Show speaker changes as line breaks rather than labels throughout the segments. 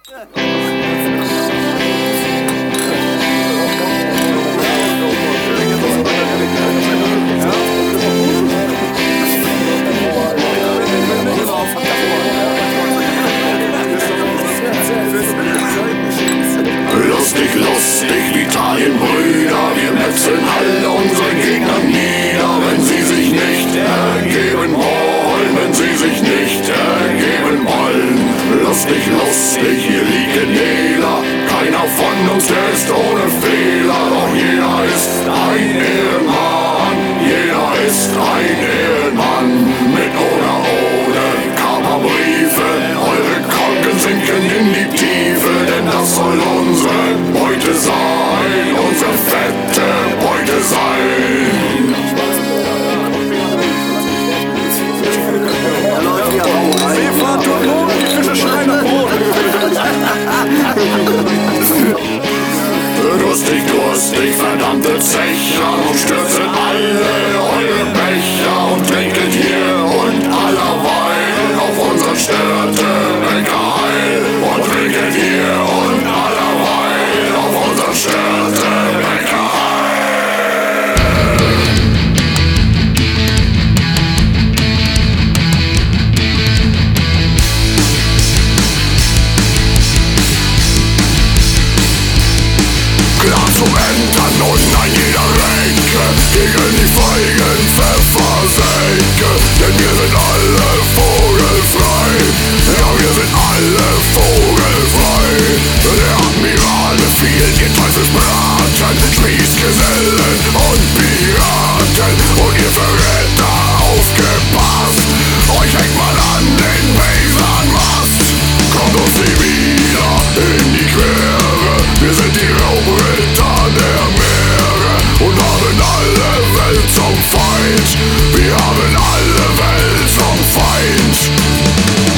Lustig, lustig, wie Italienbrüder, wir metzeln alle unsere Gegner nieder, wenn sie sich nicht ergeben wollen, wenn sie sich nicht ergeben wollen. Lustig, lustig, hier liegt jeder, keiner von uns, der ist ohne Fehler, doch jeder ist ein Ehemann, jeder ist ein Ehemann, mit oder ohne Kaperbriefe, eure Kranken sinken in die Tiefe, denn das soll unsere Beute sein, unsere fette Beute sein.
Seefahrt tut Not, die Fische schreien nach Brot.
Durstig, durstig, verdammte Zecher, nun stürzen alle eure Becher und trinket hier und allerweil auf unseren Störtebäcker heil. Und trinket hier und allerweil auf unseren Störtebäcker heil. Klar zum Entern und an jeder Renke gegen die feigen Pfeffersenke, denn wir sind alle vogelfrei, ja wir sind alle vogelfrei. Der Admiral befiehlt den Teufelsbraten, Spießgesellen und Piraten, und ihr Verräter aufgepasst, euch hängt mal an den Besanmast. Kommt uns nie wieder in die Quere, wir sind die Raubritter der Meere und haben alle Welt zum Feind. Wir haben alle Welt zum Feind.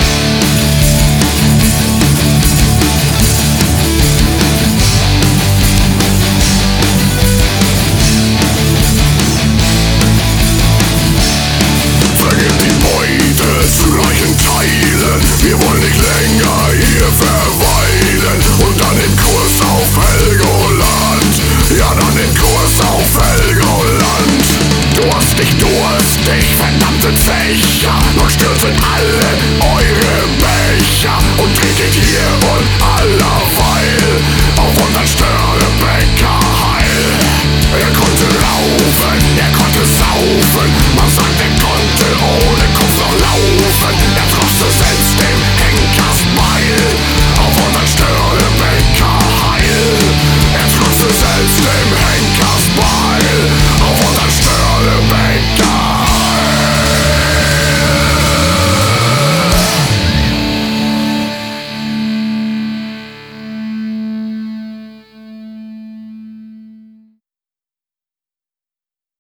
Vergebt die Beute zu gleichen Teilen, wir wollen nicht länger hier verweilen. Und dann den Kurs auf Helgoland, ja dann den Kurs auf Helgoland. Durstig, verdammte Zecher, nun stürzen alle eure Becher und tretet hier